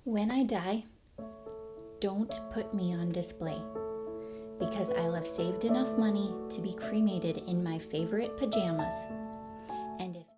When I die, don't put me on display because I'll have saved enough money to be cremated in my favorite pajamas. And if